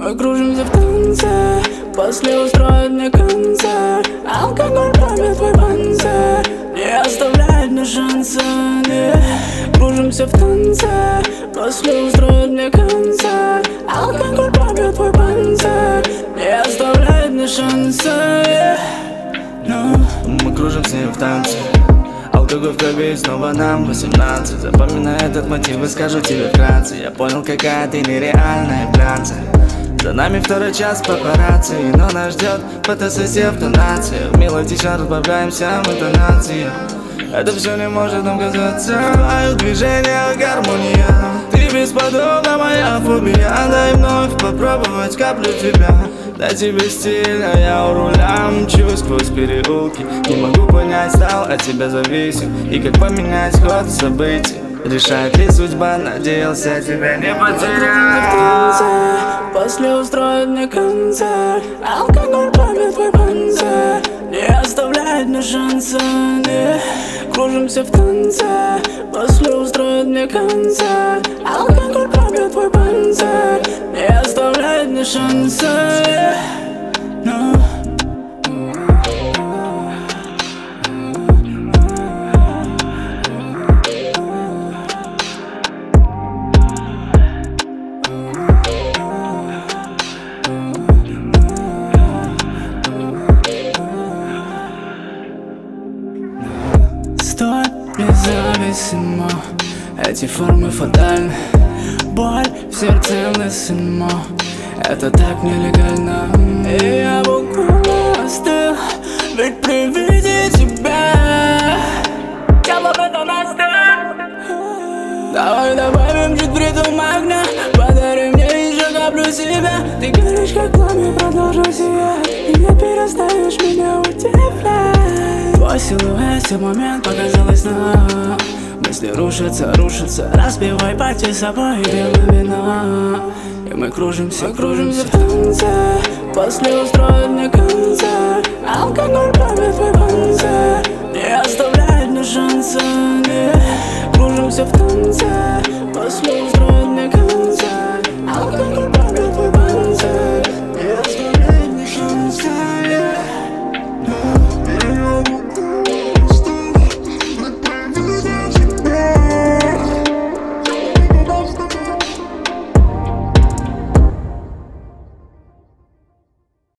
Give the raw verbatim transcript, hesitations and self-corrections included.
Мы кружимся в танце, после устроит мне концерт. Алкоголь пробьет твой панцирь, не оставляет мне шанса, не. Кружимся в танце, после устроит мне концерт. Алкоголь пробьет твой панцирь, не оставляет мне шанса, yeah. No. Мы кружим с ней в танце, алкоголь в крови, снова нам восемнадцать. Запоминай этот мотив и скажу тебе вкратце. Я понял, какая ты нереальная, братцы. За нами второй час папарацци, но нас ждет фотосессия в тонации. В мелодично разбавляемся в интонации. Это все не может нам казаться. Твое движение гармония, ты бесподобна, моя фобия. Дай вновь попробовать каплю тебя. Дай тебе стиль, а я у руля мчусь сквозь переулки. Не могу понять, стал от тебя зависим. И как поменять ход событий, решает ли судьба, надеялся тебя не потерять. После устроит мне концерт. Алкоголь пробьет твой панцирь, не оставляет мне шанса, не. Кружимся в танце, после устроит мне концерт. Алкоголь пробьет твой панцирь, не оставляет мне шанса, yeah. No. Стой независимо, эти формы фатальны. Боль в сердце лысимо, это так нелегально. И я буквально остыл, ведь при виде тебя тело бетонастыл. Давай добавим чуть в ритм огня, подари мне еще каплю себя. Ты горишь как пламя, продолжу сиять, и не перестаешь меня удивлять. Твой силуэт в момент показалось нам. Мысли рушатся, рушатся, разбивай пати с собой и белое вино. И мы кружимся, кружимся в танце, после устроит мне концерт. Алкоголь пробьет твой панцирь, не оставляет мне шанса, не. Кружимся в танце, после